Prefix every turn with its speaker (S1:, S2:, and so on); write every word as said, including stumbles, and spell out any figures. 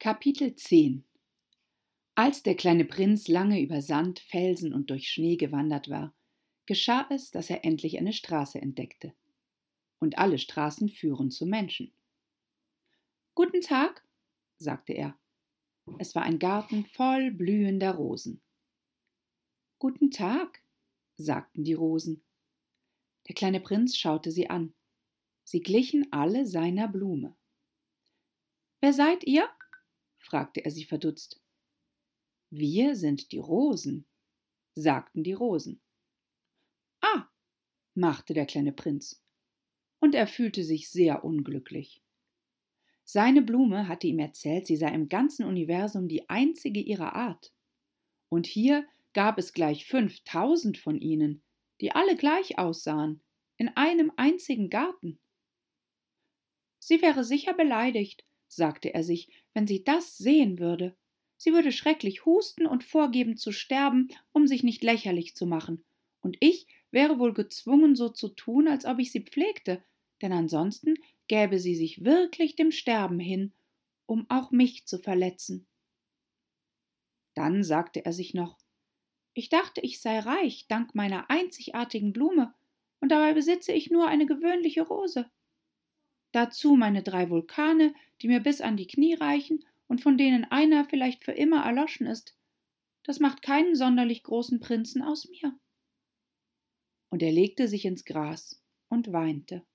S1: Kapitel zehn. Als der kleine Prinz lange über Sand, Felsen und durch Schnee gewandert war, geschah es, dass er endlich eine Straße entdeckte. Und alle Straßen führen zu Menschen. »Guten Tag«, sagte er. Es war ein Garten voll blühender Rosen. »Guten Tag«, sagten die Rosen. Der kleine Prinz schaute sie an. Sie glichen alle seiner Blume. »Wer seid ihr?« fragte er sie verdutzt. »Wir sind die Rosen«, sagten die Rosen. »Ah«, machte der kleine Prinz, und er fühlte sich sehr unglücklich. Seine Blume hatte ihm erzählt, sie sei im ganzen Universum die einzige ihrer Art. Und hier gab es gleich fünftausend von ihnen, die alle gleich aussahen, in einem einzigen Garten. Sie wäre sicher beleidigt, sagte er sich, wenn sie das sehen würde. Sie würde schrecklich husten und vorgeben zu sterben, um sich nicht lächerlich zu machen. Und ich wäre wohl gezwungen, so zu tun, als ob ich sie pflegte, denn ansonsten gäbe sie sich wirklich dem Sterben hin, um auch mich zu verletzen. Dann sagte er sich noch, ich dachte, ich sei reich, dank meiner einzigartigen Blume, und dabei besitze ich nur eine gewöhnliche Rose. Dazu meine drei Vulkane, die mir bis an die Knie reichen und von denen einer vielleicht für immer erloschen ist. Das macht keinen sonderlich großen Prinzen aus mir. Und er legte sich ins Gras und weinte.